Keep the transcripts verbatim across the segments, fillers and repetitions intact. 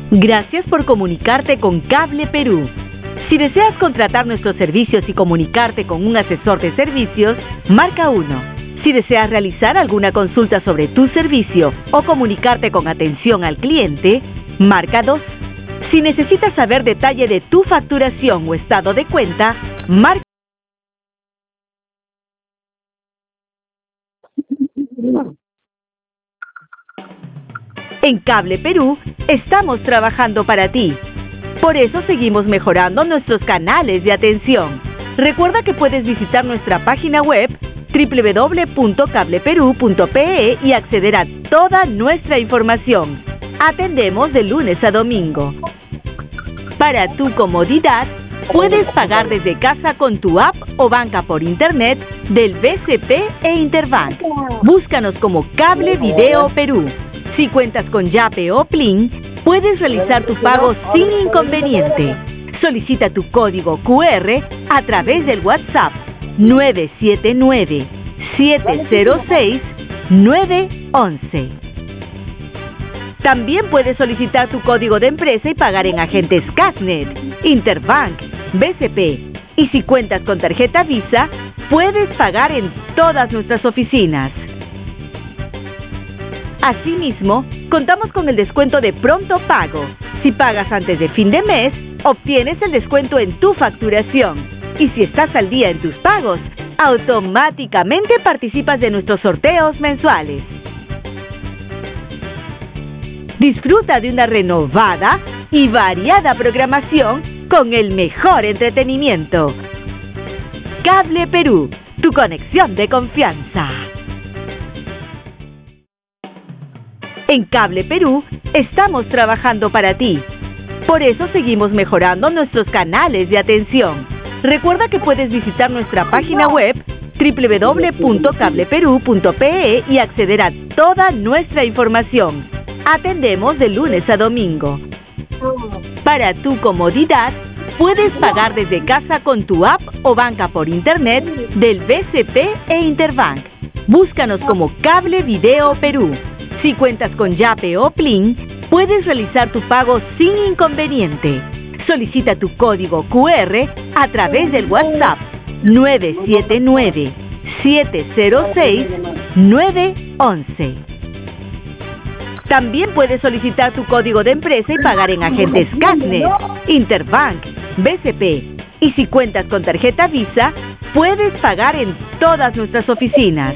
Gracias por comunicarte con Cable Perú. Si deseas contratar nuestros servicios y comunicarte con un asesor de servicios, marca uno. Si deseas realizar alguna consulta sobre tu servicio o comunicarte con atención al cliente, marca dos. Si necesitas saber detalle de tu facturación o estado de cuenta, marca. En Cable Perú estamos trabajando para ti. Por eso seguimos mejorando nuestros canales de atención. Recuerda que puedes visitar nuestra página web doble u doble u doble u punto cable perú punto pe e y acceder a toda nuestra información. Atendemos de lunes a domingo. Para tu comodidad, puedes pagar desde casa con tu app o banca por internet del B C P e Interbank. Búscanos como Cable Video Perú. Si cuentas con Yape o Plin, puedes realizar tu pago sin inconveniente. Solicita tu código cu erre a través del WhatsApp nueve siete nueve, siete cero seis, nueve once. También puedes solicitar tu código de empresa y pagar en agentes Casnet, Interbank, B C P. Y si cuentas con tarjeta Visa, puedes pagar en todas nuestras oficinas. Asimismo, contamos con el descuento de pronto pago. Si pagas antes de fin de mes, obtienes el descuento en tu facturación. Y si estás al día en tus pagos, automáticamente participas de nuestros sorteos mensuales. Disfruta de una renovada y variada programación con el mejor entretenimiento. Cable Perú, tu conexión de confianza. En Cable Perú estamos trabajando para ti. Por eso seguimos mejorando nuestros canales de atención. Recuerda que puedes visitar nuestra página web doble u doble u doble u punto cable perú punto pe e y acceder a toda nuestra información. Atendemos de lunes a domingo. Para tu comodidad, puedes pagar desde casa con tu app o banca por internet del B C P e Interbank. Búscanos como Cable Video Perú. Si cuentas con Yape o Plin, puedes realizar tu pago sin inconveniente. Solicita tu código cu erre a través del WhatsApp nueve siete nueve, siete cero seis, nueve once. También puedes solicitar tu código de empresa y pagar en agentes Casnet, Interbank, B C P. Y si cuentas con tarjeta Visa, puedes pagar en todas nuestras oficinas.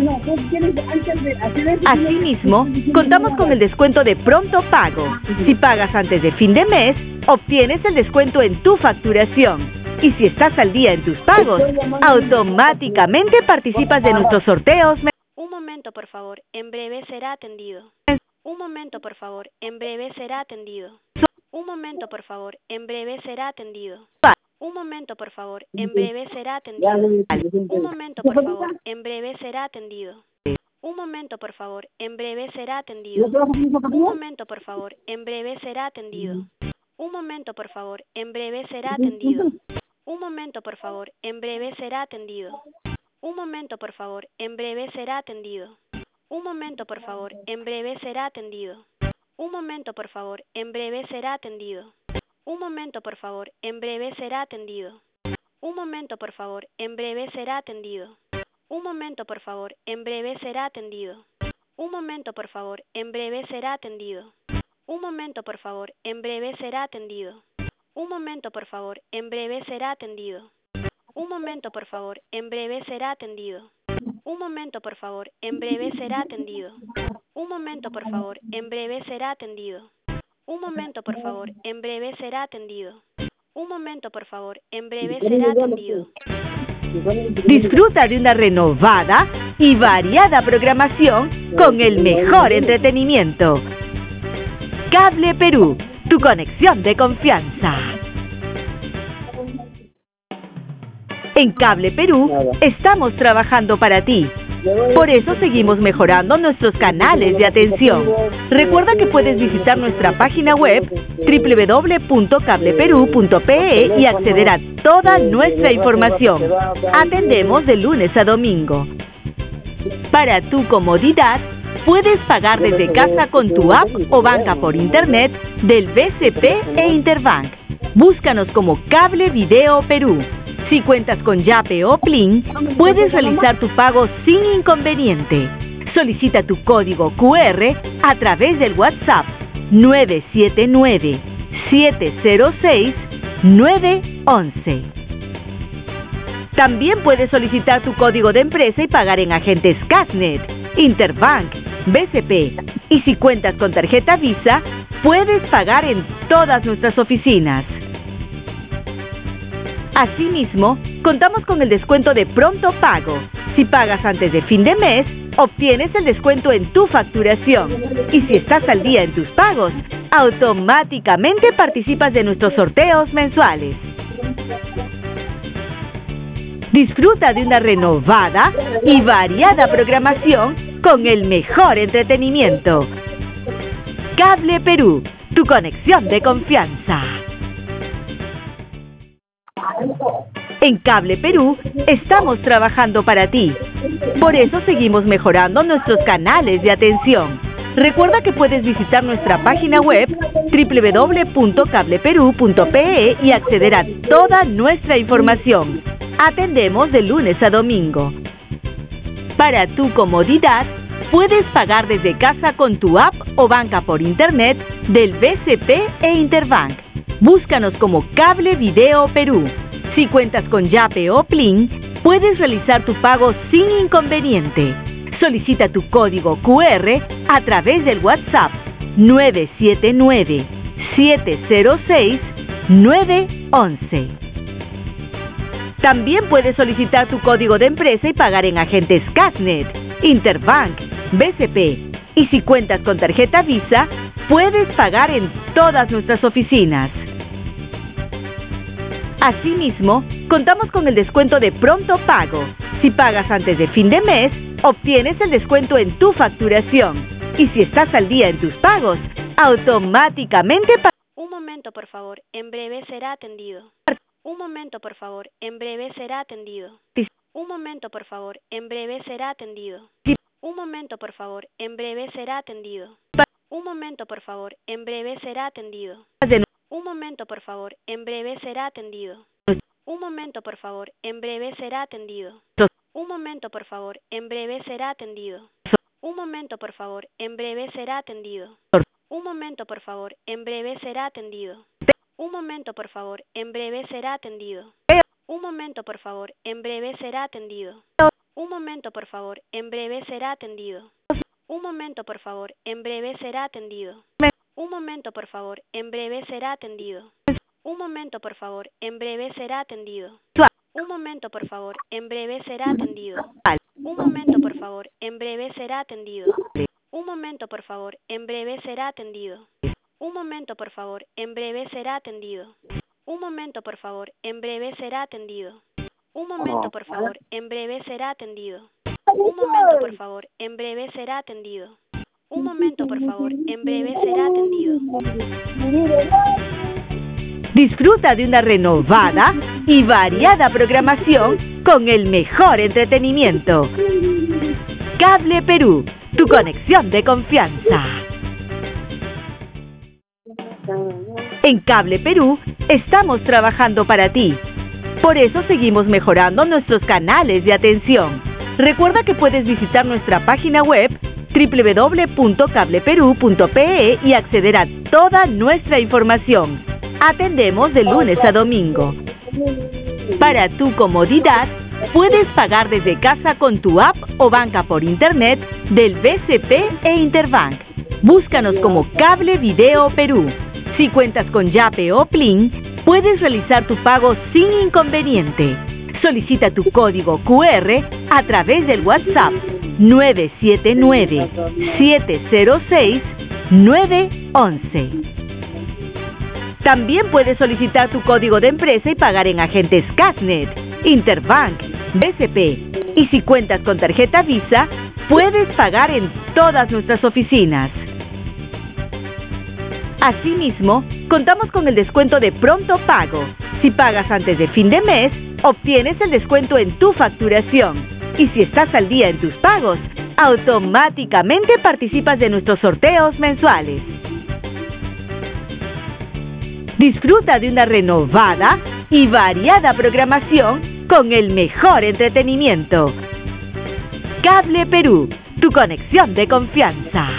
Asimismo, contamos con el descuento de pronto pago. Si pagas antes de fin de mes, obtienes el descuento en tu facturación. Y si estás al día en tus pagos, automáticamente participas de nuestros sorteos. Un momento, por favor. En breve será atendido. Un momento, por favor. En breve será atendido. Un momento, por favor. En breve será atendido. Un momento, por favor. En breve será atendido. Un momento, por favor. En breve será atendido. Un momento, por favor. En breve será atendido. Un momento, por favor. En breve será atendido. Un momento, por favor. En breve será atendido. Un momento, por favor. En breve será atendido. Un momento, por favor. En breve será atendido. Un momento, por favor. En breve será atendido. Un momento, por favor. En breve será atendido. Un momento, por favor. En breve será atendido. Un momento, por favor. En breve será atendido. Un momento, por favor. En breve será atendido. Un momento, por favor. En breve será atendido. Un momento, por favor. En breve será atendido. Un momento, por favor. En breve será atendido. Un momento, por favor. En breve será atendido. Un momento, por favor. En breve será atendido. Un momento, por favor. En breve será atendido. Un momento, por favor. En breve será atendido. Un momento, por favor. En breve será atendido. Disfruta de una renovada y variada programación con el mejor entretenimiento. Cable Perú, tu conexión de confianza. En Cable Perú estamos trabajando para ti. Por eso seguimos mejorando nuestros canales de atención. Recuerda que puedes visitar nuestra página web doble u doble u doble u punto cable perú punto pe e y acceder a toda nuestra información. Atendemos de lunes a domingo. Para tu comodidad, puedes pagar desde casa con tu app o banca por internet del B C P e Interbank. Búscanos como Cable Video Perú. Si cuentas con Yape o Plin, puedes realizar tu pago sin inconveniente. Solicita tu código Q R a través del WhatsApp nueve siete nueve, siete cero seis, nueve once. También puedes solicitar tu código de empresa y pagar en agentes Casnet, Interbank, B C P. Y si cuentas con tarjeta Visa, puedes pagar en todas nuestras oficinas. Asimismo, contamos con el descuento de pronto pago. Si pagas antes de fin de mes, obtienes el descuento en tu facturación. Y si estás al día en tus pagos, automáticamente participas de nuestros sorteos mensuales. Disfruta de una renovada y variada programación con el mejor entretenimiento. Cable Perú, tu conexión de confianza. En Cable Perú estamos trabajando para ti. Por eso seguimos mejorando nuestros canales de atención. Recuerda que puedes visitar nuestra página web doble u doble u doble u punto cable perú punto pe e y acceder a toda nuestra información. Atendemos de lunes a domingo. Para tu comodidad, puedes pagar desde casa con tu app o banca por internet del B C P e Interbank. Búscanos como Cable Video Perú. Si cuentas con Yape o Plin, puedes realizar tu pago sin inconveniente. Solicita tu código Q R a través del WhatsApp nueve siete nueve, siete cero seis, nueve once. También puedes solicitar tu código de empresa y pagar en agentes Casnet, Interbank, B C P. Y si cuentas con tarjeta Visa, puedes pagar en todas nuestras oficinas. Asimismo, contamos con el descuento de pronto pago. Si pagas antes de fin de mes, obtienes el descuento en tu facturación. Y si estás al día en tus pagos, automáticamente... Un momento, por favor. En breve será atendido. Un momento, por favor. En breve será atendido. Un momento, por favor. En breve será atendido. Un momento, por favor. En breve será atendido. Un momento, por favor. En breve será atendido. Un momento, por favor. En breve será atendido. Un momento, por favor. En breve será atendido. Un momento, por favor. En breve será atendido. Un momento, por favor. En breve será atendido. Un momento, por favor. En breve será atendido. Un momento, por favor. En breve será atendido. Un momento, por favor. En breve será atendido. Un momento, por favor. En breve será atendido. Un momento, por favor. En breve será atendido. Un momento, por favor. En breve será atendido. Un momento, por favor. En breve será atendido. Un momento, por favor. En breve será atendido. Un momento, por favor. En breve será atendido. Un momento, por favor. En breve será atendido. Un momento, por favor. En breve será atendido. Un momento, por favor. En breve será atendido. Un momento, por favor. En breve será atendido. Un momento, por favor. En breve será atendido. Un momento, por favor. En breve será atendido. Disfruta de una renovada y variada programación con el mejor entretenimiento. Cable Perú, tu conexión de confianza. En Cable Perú estamos trabajando para ti. Por eso seguimos mejorando nuestros canales de atención. Recuerda que puedes visitar nuestra página web doble u doble u doble u punto cable perú punto pe e y acceder a toda nuestra información. Atendemos de lunes a domingo. Para tu comodidad, puedes pagar desde casa con tu app o banca por internet del B C P e Interbank. Búscanos como Cable Video Perú. Si cuentas con Yape o Plin, puedes realizar tu pago sin inconveniente. Solicita tu código Q R a través del WhatsApp nueve siete nueve, siete cero seis, nueve once. También puedes solicitar tu código de empresa y pagar en agentes Casnet, Interbank, B C P. Y si cuentas con tarjeta Visa, puedes pagar en todas nuestras oficinas. Asimismo, contamos con el descuento de pronto pago. Si pagas antes de fin de mes, obtienes el descuento en tu facturación. Y si estás al día en tus pagos, automáticamente participas de nuestros sorteos mensuales. Disfruta de una renovada y variada programación con el mejor entretenimiento. Cable Perú, tu conexión de confianza.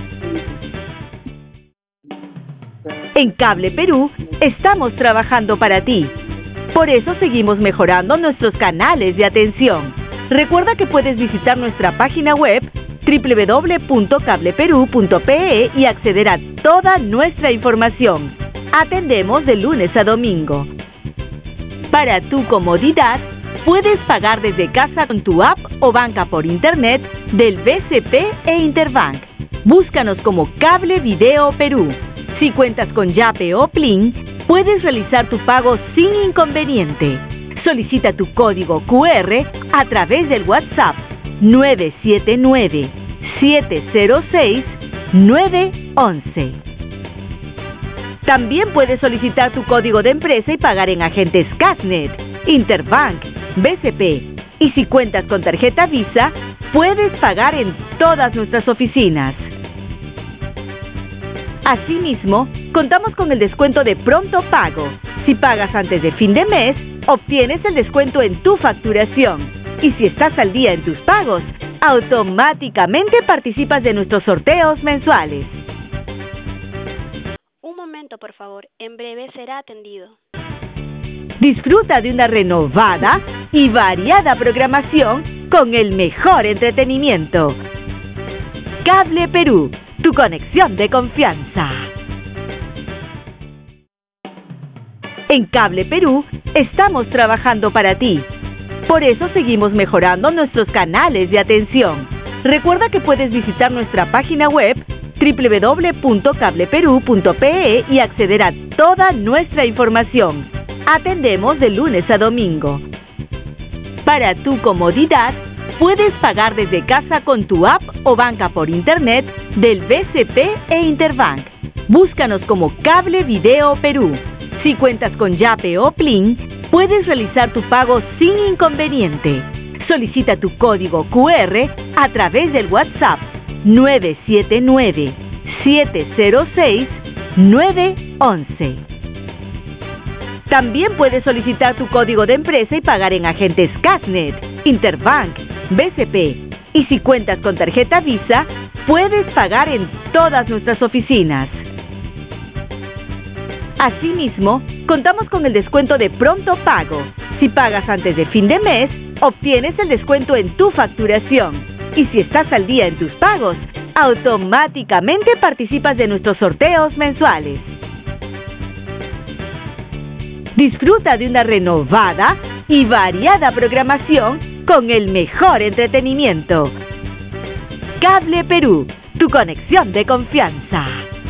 En Cable Perú estamos trabajando para ti. Por eso seguimos mejorando nuestros canales de atención. Recuerda que puedes visitar nuestra página web doble u doble u doble u punto cable perú punto pe e y acceder a toda nuestra información. Atendemos de lunes a domingo. Para tu comodidad, puedes pagar desde casa con tu app o banca por internet del B C P e Interbank. Búscanos como Cable Video Perú. Si cuentas con Yape o Plin, puedes realizar tu pago sin inconveniente. Solicita tu código cu erre a través del WhatsApp nueve siete nueve, siete cero seis, nueve once. También puedes solicitar tu código de empresa y pagar en agentes Casnet, Interbank, B C P. Y si cuentas con tarjeta Visa, puedes pagar en todas nuestras oficinas. Asimismo, contamos con el descuento de pronto pago. Si pagas antes de fin de mes, obtienes el descuento en tu facturación. Y si estás al día en tus pagos, automáticamente participas de nuestros sorteos mensuales. Un momento, por favor. En breve será atendido. Disfruta de una renovada y variada programación con el mejor entretenimiento. Cable Perú, tu conexión de confianza. En Cable Perú estamos trabajando para ti. Por eso seguimos mejorando nuestros canales de atención. Recuerda que puedes visitar nuestra página web doble u doble u doble u punto cable perú punto pe e y acceder a toda nuestra información. Atendemos de lunes a domingo. Para tu comodidad, puedes pagar desde casa con tu app o banca por internet del B C P e Interbank. Búscanos como Cable Video Perú. Si cuentas con Yape o Plin, puedes realizar tu pago sin inconveniente. Solicita tu código cu erre a través del WhatsApp nueve siete nueve, siete cero seis, nueve once. También puedes solicitar tu código de empresa y pagar en agentes Casnet, Interbank, B C P. Y si cuentas con tarjeta Visa, puedes pagar en todas nuestras oficinas. Asimismo, contamos con el descuento de pronto pago. Si pagas antes de fin de mes, obtienes el descuento en tu facturación. Y si estás al día en tus pagos, automáticamente participas de nuestros sorteos mensuales. Disfruta de una renovada y variada programación con el mejor entretenimiento. Cable Perú, tu conexión de confianza.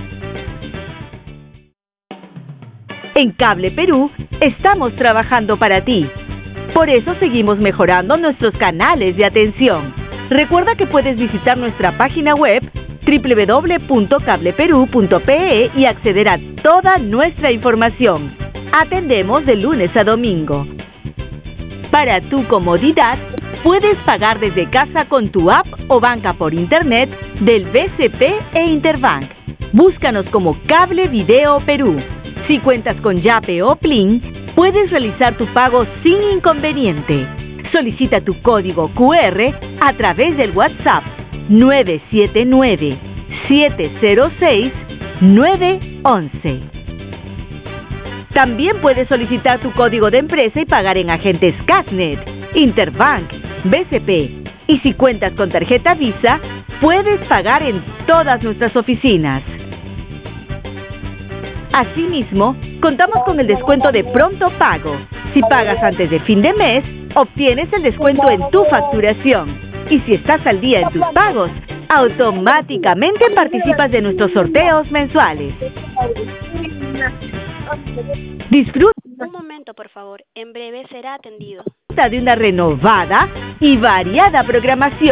En Cable Perú estamos trabajando para ti. Por eso seguimos mejorando nuestros canales de atención. Recuerda que puedes visitar nuestra página web doble u doble u doble u punto cable perú punto pe e y acceder a toda nuestra información. Atendemos de lunes a domingo. Para tu comodidad, puedes pagar desde casa con tu app o banca por internet del B C P e Interbank. Búscanos como Cable Video Perú. Si cuentas con Yape o Plin, puedes realizar tu pago sin inconveniente. Solicita tu código cu erre a través del WhatsApp nueve siete nueve, siete cero seis, nueve once. También puedes solicitar tu código de empresa y pagar en agentes Casnet, Interbank, B C P. Y si cuentas con tarjeta Visa, puedes pagar en todas nuestras oficinas. Asimismo, contamos con el descuento de pronto pago. Si pagas antes de fin de mes, obtienes el descuento en tu facturación. Y si estás al día en tus pagos, automáticamente participas de nuestros sorteos mensuales. Disfruta Un momento, por favor. En breve será atendido. de una renovada y variada programación